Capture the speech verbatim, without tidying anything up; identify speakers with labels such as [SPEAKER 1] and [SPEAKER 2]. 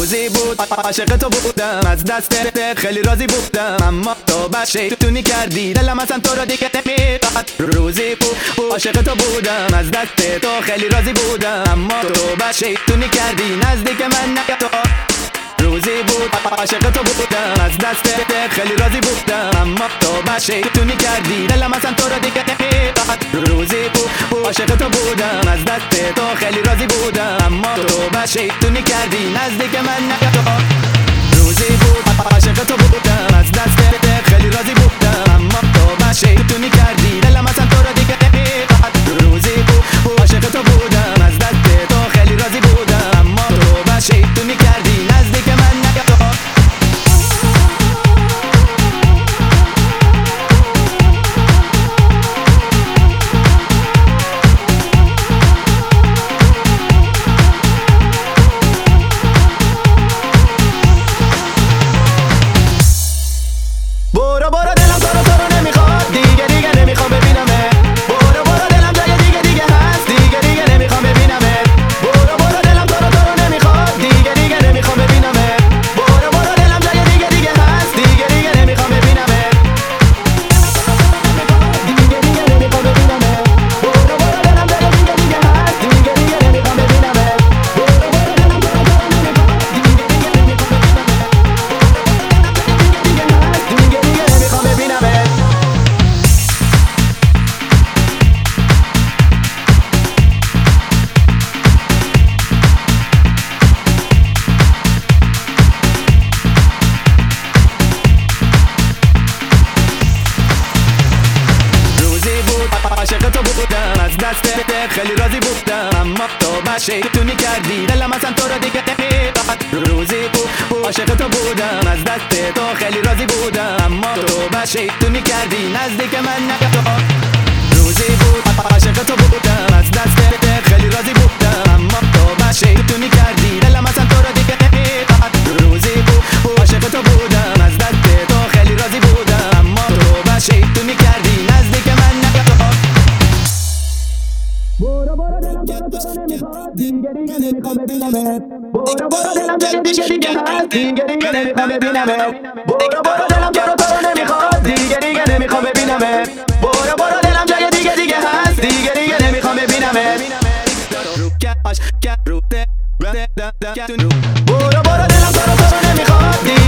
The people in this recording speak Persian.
[SPEAKER 1] روزی بود عاشق تو بودم، از دستت خیلی راضی بودم، اما تو بد شیطونی کردی، دلم اصلا تو رو دیگه نمیخواد. روزی بود عاشق تو بودم، از دست تو خیلی راضی بودم، اما تو بد شیطونی کردی، نزدیک من نیا تو. روزی بود عاشق تو بودم، از دستت خیلی راضی بودم، اما تو بد شیطونی کردی، دلم اصلا تو رو دیگه نمیخواد. روزی بود عاشق تو بودم، از دست تو خیلی راضی بودم، اما تو بد شیطونی کردی، نزدیک من نیا تو. روزی بود عاشق تو بودم، از دستت خیلی راضی بودم، اما تو بد شیطونی کردی، دلم اصلا تو رو دیگه نمیخواد. روزی بود عاشق تو بودم، از دست تو خیلی راضی بودم، اما تو بد شیطونی کردی، نزدیک من نیا تو. برو برو دلم تو رو تو رو نمیخواد، دیگه دیگه نمیخوام ببینمت. برو برو دلم جای دیگه دیگه هست، دیگه دیگه نمیخوام ببینمت. برو برو دلم تو رو تو رو نمیخواد، دیگه دیگه نمیخوام ببینمت. برو برو دلم جای دیگه دیگه هست، دیگه دیگه نمیخوام ببینمت. دیگه دیگه نمیخوام ببینمت. برو برو دلم جای دیگه دیگه هست، دیگه دیگه نمیخوام ببینمت. برو برو دلم تو رو تو رو نمیخواد، دیگه دیگه نمیخوام ببینمت. دیگه دیگه نمیخوام ببینمت. روزی بود عاشق تو بودم، از دستت خیلی راضی بودم، اما تو بد شیطونی کردی، دلم اصلا تو رو دیگه نمیخواد. روزی بود عاشق تو بودم، از دست تو خیلی راضی بودم، اما تو بد شیطونی کردی، نزدیک من نیا تو. روزی بود عاشق تو بودم، از دستت خیلی راضی بودم، اما تو بد شیطونی کردی، دلم اصلا تو رو دیگه نمیخواد. روزی بود عاشق تو بودم، از دست تو خیلی راضی بودم، اما تو بد شیطونی کردی، نزدیک من نیا تو. برو برو دلم تو رو تو رو نمیخواد، دیگه دیگه نمیخوام ببینمت. برو برو دلم جای دیگه دیگه هست، دیگه دیگه نمیخوام ببینمت. برو برو دلم تو رو تو رو نمیخواد، دیگه دیگه نمیخوام ببینمت. برو برو دلم جای دیگه دیگه هست، دیگه دیگه نمیخوام ببینمت. برو برو دلم تو رو تو رو نمیخواد.